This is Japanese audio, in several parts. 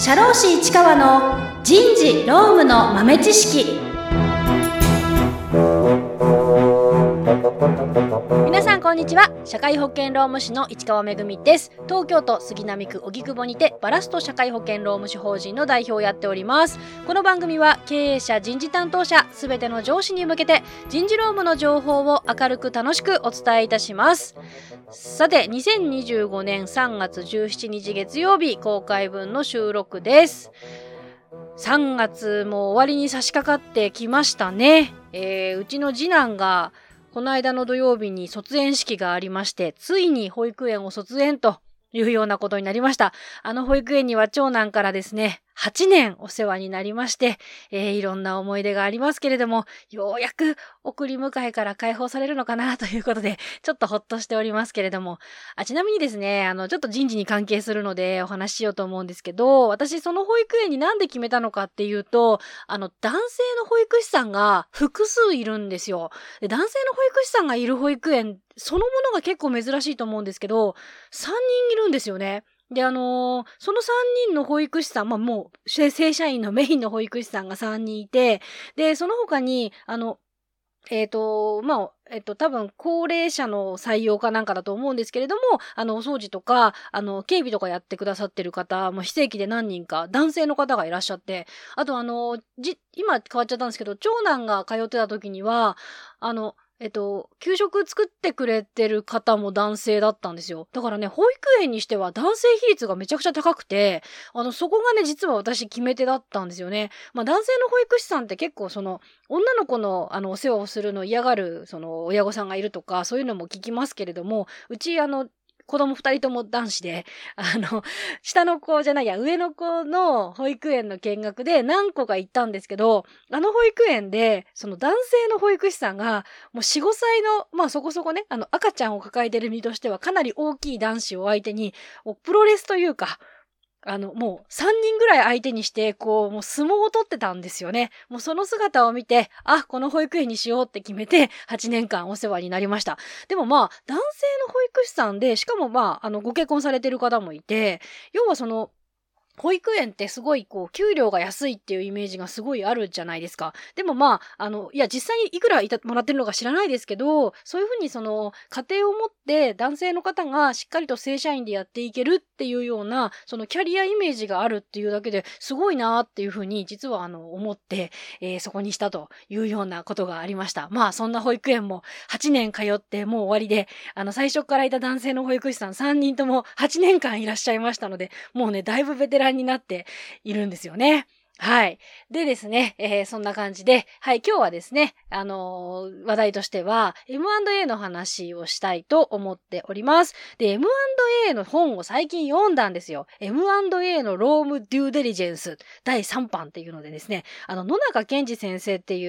社労士市川の人事労務の豆知識。皆さんこんにちは。社会保険労務士の市川めぐみです。東京都杉並区荻窪にてバラスト社会保険労務士法人の代表をやっております。この番組は経営者、人事担当者すべての上司に向けて人事労務の情報を明るく楽しくお伝えいたします。さて、2025年3月17日月曜日公開分の収録です。3月も終わりに差し掛かってきましたね。うちの次男がこの間の土曜日に卒園式がありまして、ついに保育園を卒園というようなことになりました。保育園には長男からですね、8年お世話になりまして、いろんな思い出がありますけれども、ようやく送り迎えから解放されるのかなということで、ちょっとほっとしておりますけれども、ちなみにですね、ちょっと人事に関係するのでお話ししようと思うんですけど、私その保育園になんで決めたのかっていうと、男性の保育士さんが複数いるんですよ。で、男性の保育士さんがいる保育園そのものが結構珍しいと思うんですけど、3人いるんですよね。で、その3人の保育士さん、もう、正社員のメインの保育士さんが3人いて、で、その他に、多分、高齢者の採用かなんかだと思うんですけれども、お掃除とか、警備とかやってくださってる方、非正規で何人か、男性の方がいらっしゃって、あと今変わっちゃったんですけど、長男が通ってた時には、給食作ってくれてる方も男性だったんですよ。だからね、保育園にしては男性比率がめちゃくちゃ高くて、そこがね、実は私決め手だったんですよね。男性の保育士さんって結構女の子のお世話をするの嫌がる、親御さんがいるとか、そういうのも聞きますけれども、うち子供2人とも男子で、上の子の保育園の見学で何個か行ったんですけど、保育園で、男性の保育士さんが、もう4、5歳の、そこそこね、赤ちゃんを抱えてる身としてはかなり大きい男子を相手に、プロレスというか、もう3人ぐらい相手にして、もう相撲を取ってたんですよね。もうその姿を見て、この保育園にしようって決めて、8年間お世話になりました。でも男性の保育士さんで、しかもご結婚されてる方もいて、要は保育園ってすごい給料が安いっていうイメージがすごいあるじゃないですか。でも実際にいくらもらってるのか知らないですけど、そういうふうに家庭を持って男性の方がしっかりと正社員でやっていけるっていうような、キャリアイメージがあるっていうだけですごいなっていうふうに実は思って、そこにしたというようなことがありました。そんな保育園も8年通ってもう終わりで、最初からいた男性の保育士さん3人とも8年間いらっしゃいましたので、もうね、だいぶベテランになっているんですよね。はい。でですね、そんな感じで、はい、今日はですね、話題としては M&A の話をしたいと思っております。で、M&A の本を最近読んだんですよ。M&A のロームデューデリジェンス第3版っていうのでですね、野中健二先生っていう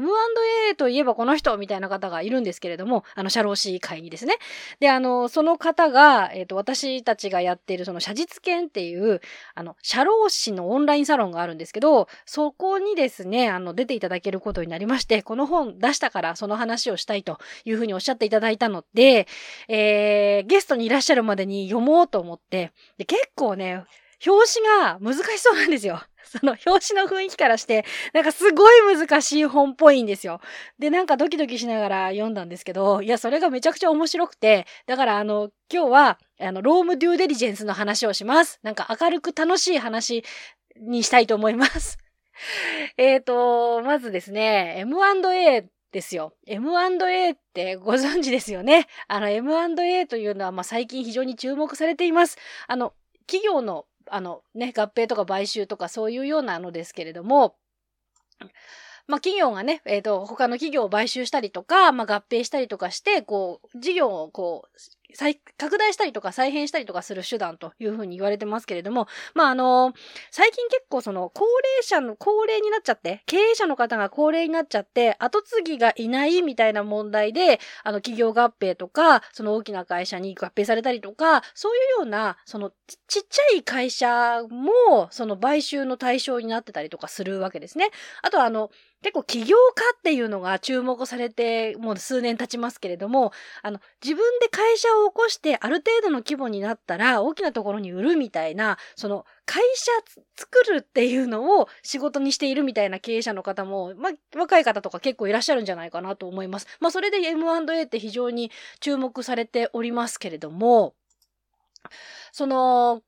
M&A といえばこの人みたいな方がいるんですけれども、社労士会にですね。で、その方が、私たちがやっている社実研っていう、社労士のオンラインサロンがあるんですけど、そこにですね、出ていただけることになりまして、この本出したからその話をしたいというふうにおっしゃっていただいたので、ゲストにいらっしゃるまでに読もうと思って、で、結構ね、表紙が難しそうなんですよ。表紙の雰囲気からして、すごい難しい本っぽいんですよ。で、ドキドキしながら読んだんですけど、いや、それがめちゃくちゃ面白くて、だから今日は、ロームデューデリジェンスの話をします。明るく楽しい話にしたいと思います。まずですね、M&A ですよ。M&A ってご存知ですよね。M&A というのは、最近非常に注目されています。企業の、合併とか買収とかそういうようなのですけれども、企業がね、他の企業を買収したりとか、合併したりとかして、事業を拡大したりとか再編したりとかする手段というふうに言われてますけれども、最近結構高齢になっちゃって、経営者の方が高齢になっちゃって、後継ぎがいないみたいな問題で、企業合併とか、大きな会社に合併されたりとか、そういうような、ちっちゃい会社も、買収の対象になってたりとかするわけですね。あと結構起業家っていうのが注目されてもう数年経ちますけれども、自分で会社をを起こしてある程度の規模になったら大きなところに売るみたいな、その会社作るっていうのを仕事にしているみたいな経営者の方も、若い方とか結構いらっしゃるんじゃないかなと思います。それで M&A って非常に注目されておりますけれども、その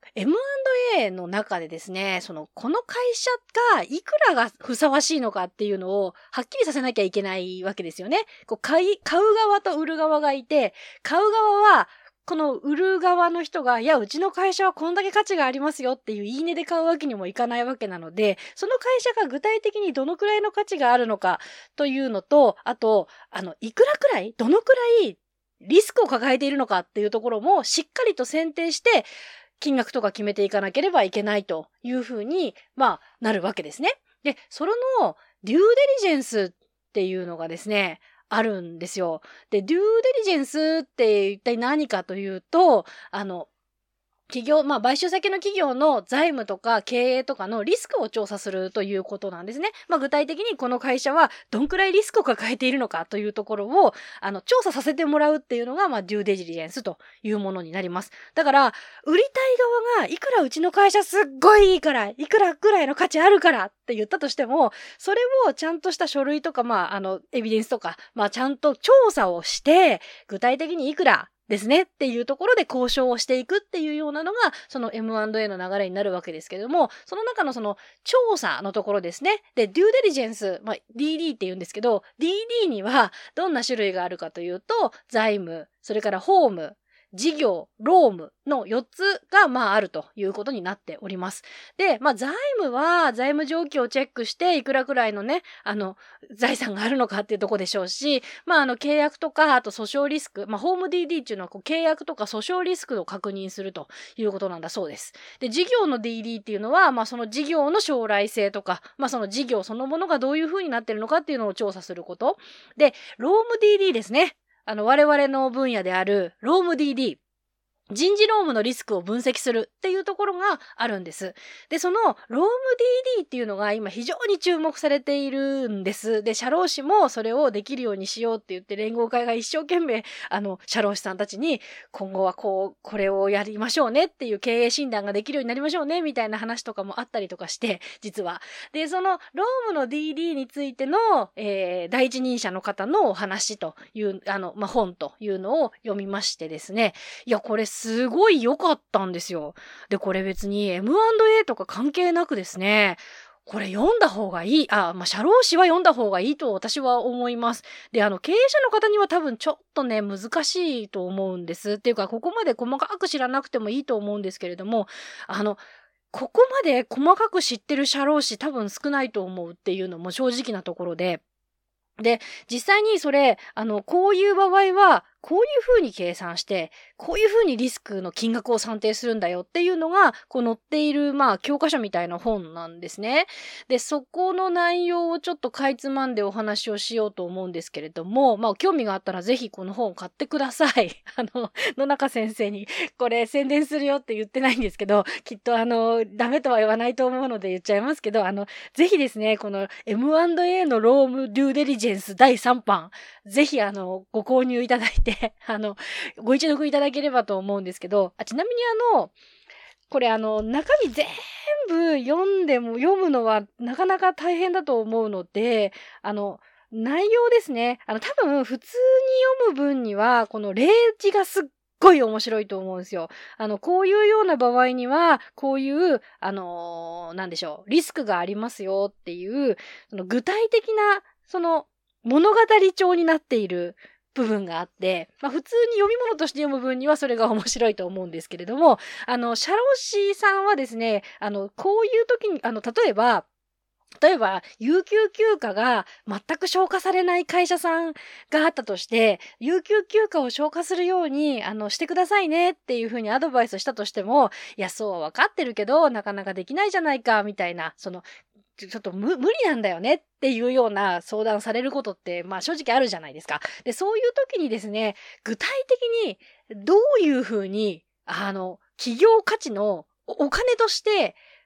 M&A の中でですね、この会社がいくらがふさわしいのかっていうのをはっきりさせなきゃいけないわけですよね。買う側と売る側がいて、買う側はこの売る側の人が、いや、うちの会社はこんだけ価値がありますよっていう言い値で買うわけにもいかないわけなので、その会社が具体的にどのくらいの価値があるのかというのと、あと、いくらくらい、どのくらいリスクを抱えているのかっていうところもしっかりと選定して金額とか決めていかなければいけないというふうに、なるわけですね。で、そのデューデリジェンスっていうのがですね、あるんですよ。で、デューデリジェンスって一体何かというと、企業、買収先の企業の財務とか経営とかのリスクを調査するということなんですね。具体的にこの会社はどんくらいリスクを抱えているのかというところを、調査させてもらうっていうのが、デューデリジェンスというものになります。だから、売りたい側が、いくらうちの会社すっごいいいから、いくらぐらいの価値あるからって言ったとしても、それをちゃんとした書類とか、エビデンスとか、ちゃんと調査をして、具体的にいくら、ですねっていうところで交渉をしていくっていうようなのがその M&A の流れになるわけですけれども、その中のその調査のところですね。で、デューデリジェンス、DD って言うんですけど、DD にはどんな種類があるかというと、財務、それから法務、事業、労務の4つがあるということになっております。で、財務は財務状況をチェックしていくらくらいのね、財産があるのかっていうところでしょうし、契約とか、あと訴訟リスク、ホーム DD っていうのは契約とか訴訟リスクを確認するということなんだそうです。で、事業の DD っていうのは、その事業の将来性とか、その事業そのものがどういう風になってるのかっていうのを調査すること。で、労務 DD ですね。我々の分野である労務 DD。人事労務のリスクを分析するっていうところがあるんです。で、その労務 DD っていうのが今非常に注目されているんです。で、社労士もそれをできるようにしようって言って連合会が一生懸命社労士さんたちに今後はこれをやりましょうねっていう経営診断ができるようになりましょうねみたいな話とかもあったりとかして、実は。で、その労務の DD についての、第一人者の方のお話という本というのを読みましてですね。いや、これすごい良かったんですよ。で、これ別に M&A とか関係なくですね、これ読んだ方がいい。社労士は読んだ方がいいと私は思います。で、経営者の方には多分ちょっとね、難しいと思うんです。っていうか、ここまで細かく知らなくてもいいと思うんですけれども、ここまで細かく知ってる社労士多分少ないと思うっていうのも正直なところで、で、実際にそれ、こういう場合は、こういうふうに計算して、こういうふうにリスクの金額を算定するんだよっていうのが、載っている、教科書みたいな本なんですね。で、そこの内容をちょっとかいつまんでお話をしようと思うんですけれども、興味があったらぜひこの本を買ってください。野中先生に、これ宣伝するよって言ってないんですけど、きっとダメとは言わないと思うので言っちゃいますけど、ぜひですね、この M&A のロームデューデリジェンス第3版、ぜひご購入いただいて、ご一読いただければと思うんですけど、ちなみにこれ中身全部読むのはなかなか大変だと思うので、内容ですね。多分普通に読む分には、この例示がすっごい面白いと思うんですよ。こういうような場合には、こういう、なんでしょう、リスクがありますよっていう、具体的な、物語調になっている部分があって、普通に読み物として読む分にはそれが面白いと思うんですけれども、社労士さんはですね、こういう時に、例えば、有給休暇が全く消化されない会社さんがあったとして、有給休暇を消化するように、してくださいねっていうふうにアドバイスしたとしても、いや、そうは分かってるけど、なかなかできないじゃないか、みたいな、ちょっと無理なんだよねっていうような相談されることって、正直あるじゃないですか。で、そういう時にですね、具体的にどういうふうに、企業価値のお金として、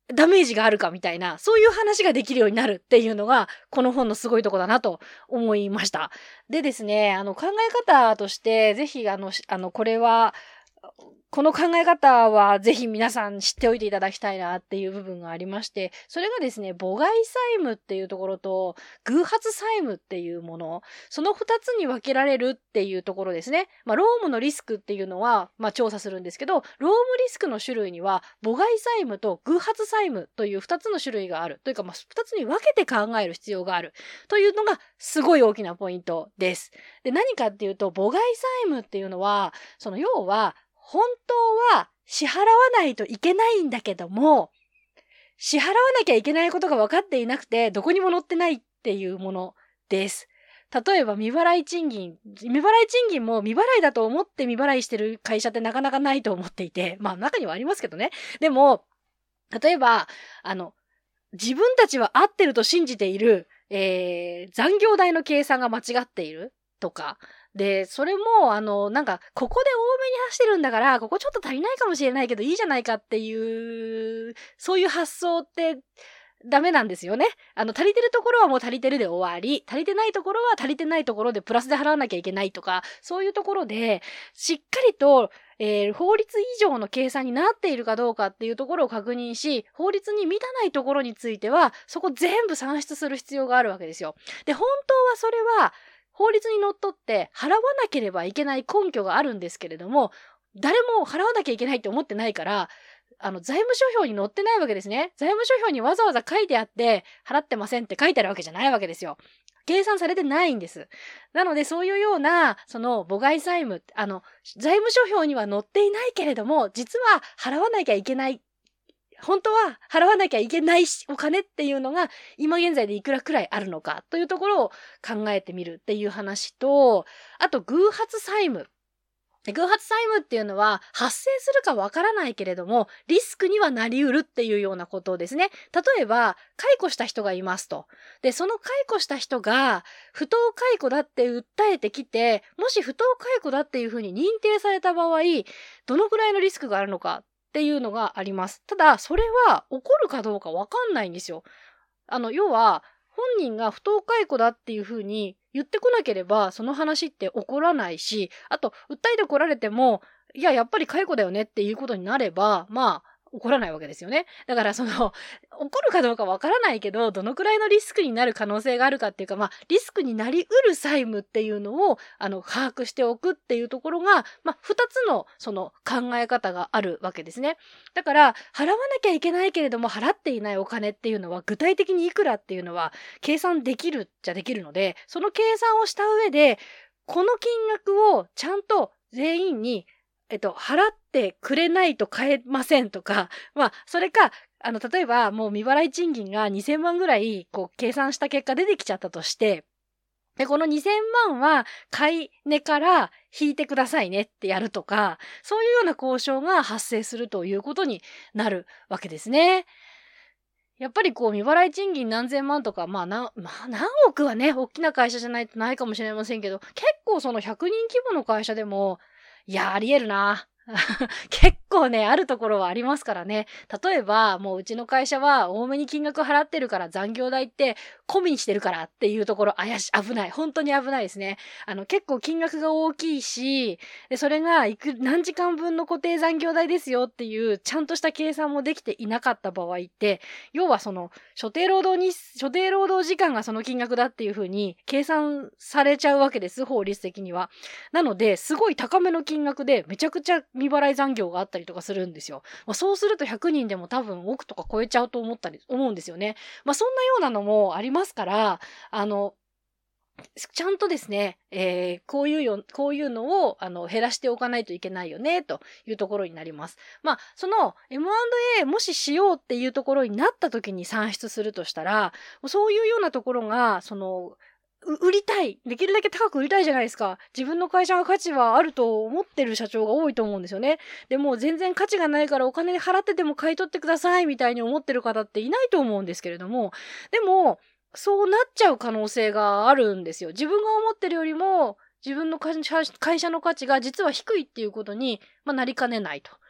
ダメージがあるかみたいな、そういう話ができるようになるっていうのが、この本のすごいとこだなと思いました。でですね、考え方として、ぜひ、これは、この考え方はぜひ皆さん知っておいていただきたいなっていう部分がありまして、それがですね、母外債務っていうところと、偶発債務っていうもの、その二つに分けられるっていうところですね。ロームのリスクっていうのは、調査するんですけど、ロームリスクの種類には、母外債務と偶発債務という二つの種類がある。というか、二つに分けて考える必要がある。というのが、すごい大きなポイントです。で、何かっていうと、母外債務っていうのは、要は、本当は支払わないといけないんだけども、支払わなきゃいけないことが分かっていなくて、どこにも載ってないっていうものです。例えば未払い賃金も未払いだと思って未払いしてる会社ってなかなかないと思っていて、中にはありますけどね。でも、例えば、自分たちは合ってると信じている、残業代の計算が間違っているとか、で、それも、ここで多めに走ってるんだから、ここちょっと足りないかもしれないけど、いいじゃないかっていう、そういう発想ってダメなんですよね。足りてるところはもう足りてるで終わり、足りてないところは足りてないところでプラスで払わなきゃいけないとか、そういうところで、しっかりと、法律以上の計算になっているかどうかっていうところを確認し、法律に満たないところについては、そこ全部算出する必要があるわけですよ。で、本当はそれは、法律にのっとって払わなければいけない根拠があるんですけれども、誰も払わなきゃいけないって思ってないから、財務諸表に載ってないわけですね。財務諸表にわざわざ書いてあって、払ってませんって書いてあるわけじゃないわけですよ。計算されてないんです。なので、そういうような、母外債務、財務諸表には載っていないけれども、実は払わなきゃいけない本当は払わなきゃいけないお金っていうのが今現在でいくらくらいあるのかというところを考えてみるっていう話と、あと偶発債務。偶発債務っていうのは発生するかわからないけれどもリスクにはなり得るっていうようなことですね。例えば解雇した人がいますと。で、その解雇した人が不当解雇だって訴えてきて、もし不当解雇だっていうふうに認定された場合、どのくらいのリスクがあるのかっていうのがあります。ただ、それは起こるかどうかわかんないんですよ。要は、本人が不当解雇だっていうふうに言ってこなければ、その話って起こらないし、あと、訴えてこられても、いや、やっぱり解雇だよねっていうことになれば、起こらないわけですよね。だから起こるかどうかわからないけど、どのくらいのリスクになる可能性があるかっていうか、リスクになり得る債務っていうのを、把握しておくっていうところが、二つの、考え方があるわけですね。だから、払わなきゃいけないけれども、払っていないお金っていうのは、具体的にいくらっていうのは、計算できるっちゃできるので、その計算をした上で、この金額をちゃんと全員に払ってくれないと買えませんとか、それか、例えば、もう未払い賃金が2000万ぐらい、計算した結果出てきちゃったとして、で、この2000万は、買い値から引いてくださいねってやるとか、そういうような交渉が発生するということになるわけですね。やっぱり未払い賃金何千万とか、何億はね、大きな会社じゃないとないかもしれませんけど、結構その100人規模の会社でも、いや、あり得るな。結構ね、あるところはありますからね。例えば、もううちの会社は多めに金額払ってるから残業代って込みにしてるからっていうところ危ない。本当に危ないですね。結構金額が大きいし、で、それが何時間分の固定残業代ですよっていうちゃんとした計算もできていなかった場合って、要は所定労働時間がその金額だっていう風に計算されちゃうわけです、法律的には。なので、すごい高めの金額でめちゃくちゃ未払い残業があったりとかするんですよ。そうすると100人でも多分億とか超えちゃうと思うんですよね。そんなようなのもありますから、ちゃんとですね、こういうのを、減らしておかないといけないよね、というところになります。M&A もししようっていうところになった時に算出するとしたら、そういうようなところが、売りたい。できるだけ高く売りたいじゃないですか。自分の会社が価値はあると思ってる社長が多いと思うんですよね。でも全然価値がないからお金払ってでも買い取ってくださいみたいに思ってる方っていないと思うんですけれども、でも、そうなっちゃう可能性があるんですよ。自分が思ってるよりも、自分の会社の価値が実は低いっていうことに、なりかねないと。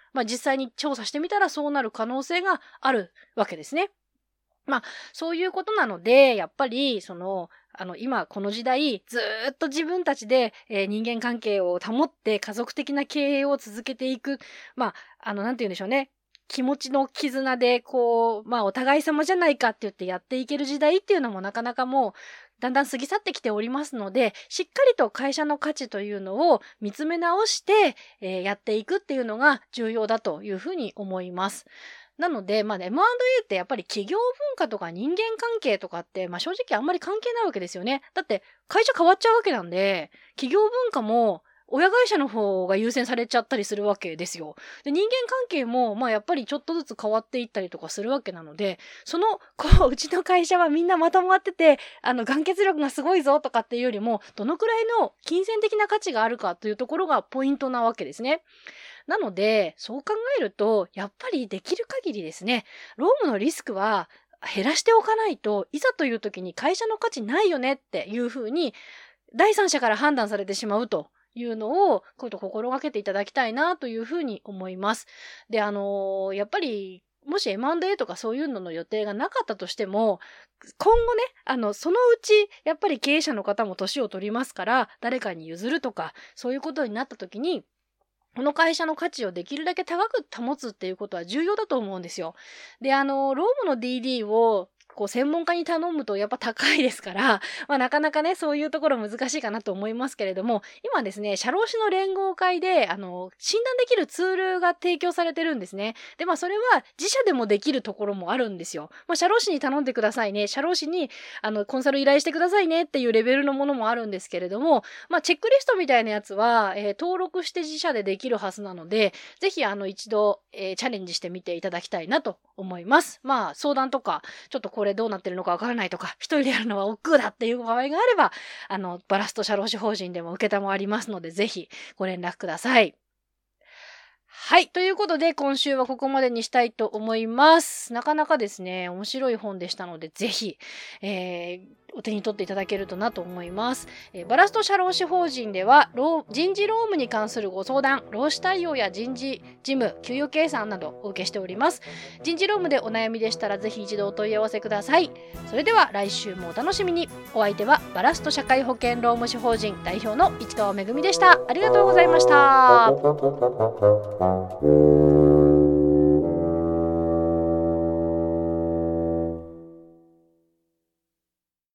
実際に調査してみたらそうなる可能性があるわけですね。そういうことなので、やっぱり、今この時代、ずーっと自分たちで、人間関係を保って家族的な経営を続けていく。なんて言うんでしょうね。気持ちの絆で、お互い様じゃないかって言ってやっていける時代っていうのもなかなかもう、だんだん過ぎ去ってきておりますので、しっかりと会社の価値というのを見つめ直して、やっていくっていうのが重要だというふうに思います。なので、M&A ってやっぱり企業文化とか人間関係とかって、正直あんまり関係ないわけですよね。だって会社変わっちゃうわけなんで、企業文化も親会社の方が優先されちゃったりするわけですよ。で、人間関係も、やっぱりちょっとずつ変わっていったりとかするわけなので、うちの会社はみんなまとまってて、団結力がすごいぞとかっていうよりも、どのくらいの金銭的な価値があるかというところがポイントなわけですね。なので、そう考えると、やっぱりできる限りですね、労務のリスクは減らしておかないといざという時に会社の価値ないよねっていうふうに、第三者から判断されてしまうというのを、こういうと心がけていただきたいなというふうに思います。で、やっぱり、もし M&A とかそういうのの予定がなかったとしても、今後ね、そのうち、やっぱり経営者の方も年を取りますから、誰かに譲るとか、そういうことになった時に、この会社の価値をできるだけ高く保つっていうことは重要だと思うんですよ。で、労務の DD を専門家に頼むとやっぱ高いですから、なかなかね、そういうところ難しいかなと思いますけれども、今ですね、社労士の連合会で、診断できるツールが提供されてるんですね。で、それは自社でもできるところもあるんですよ。社労士に頼んでくださいね。社労士に、コンサル依頼してくださいねっていうレベルのものもあるんですけれども、チェックリストみたいなやつは、登録して自社でできるはずなので、ぜひ、一度、チャレンジしてみていただきたいなと思います。相談とか、ちょっとこれどうなってるのかわからないとか、一人でやるのは億劫だっていう場合があれば、バラスト社労士法人でも受けたまわりますので、ぜひご連絡ください。はい。ということで、今週はここまでにしたいと思います。なかなかですね、面白い本でしたので、ぜひ、お手に取っていただけるとなと思います。バラスト社労士法人では、人事労務に関するご相談、労使対応や人事事務、給与計算などお受けしております。人事労務でお悩みでしたら、ぜひ一度お問い合わせください。それでは来週もお楽しみに。お相手は、バラスト社会保険労務士法人代表の市川めぐみでした。ありがとうございました。